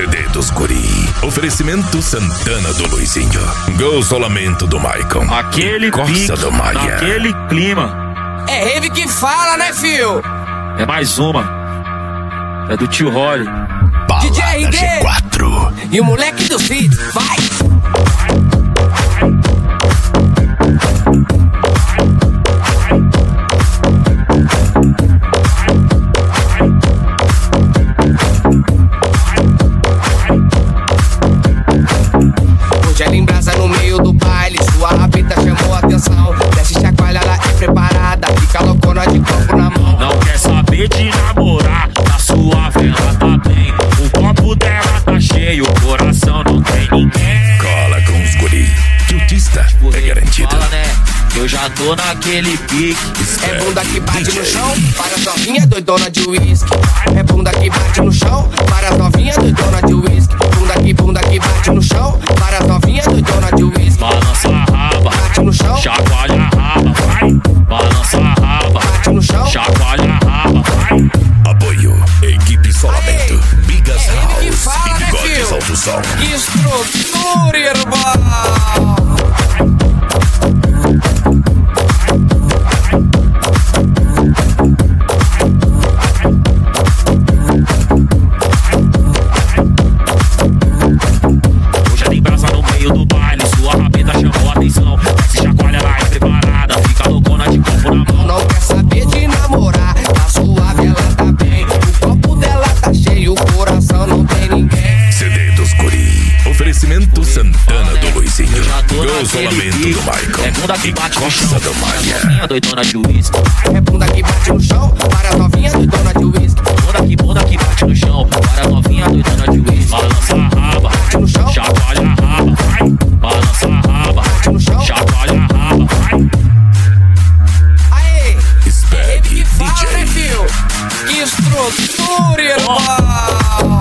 CD dos guri. Oferecimento Santana do Luizinho. Gozamento do Maicon. Aquele Costa do Maia. aquele clima. É rave que fala, né, fio? É mais uma. É do tio Rolly. DJ RD G4. e o moleque do Cid, vai! Rogério em brasa no meio do baile, sua rabita chamou a atenção. Desce chacoalha, ela é preparada, fica loucona de copo na mão. Não quer saber de namorar, tá suave, ela tá bem. O copo dela tá cheio, o coração não tem ninguém. Cola com os guri. Que o tista é garantido. Fala, né? Eu já tô naquele pique. É bunda que bate no chão, para as novinhas doidona de uísque. É bunda que bate no chão, para as novinhas doidona de uísque. Bunda que bate no chão, para as novinhas doidona de uísque. Balança a raba, Bate no chão, chacoalha a raba, vai. Balança a raba, bate no chão. chacoalha a raba, vai. Apoio. Equipe Isolamento. Bigas É ele que House. fala, E né, Bigodes fio? Alto Som. Que estrutura, irmão! Hoje tem brasa no meio do baile, sua rabeta chamou a atenção. Se chacoalha, ela é preparada, fica loucona de copo na mão. Não quer saber de namorar, tá suave, ela tá bem. O copo dela tá cheio, o coração não tem ninguém. CD dos guri. Oferecimento Santana do Luizinho. Eu já tô Gozamento naquele do pique. Maicon. É bunda que bate no Costa chão, do Maia. novinha doidona de uísque. É bunda que bate no chão, para as novinhas doidona de uísque. Bunda que bate no chão, para a novinha doidona de uísque. Balança a raba, Bate no chão, chacoalha a raba, vai. Balança a raba, bate no chão. chacoalha a raba, vai. Aê! Spec Ele que fala, né, DJ. fio? Que estrutura, irmão!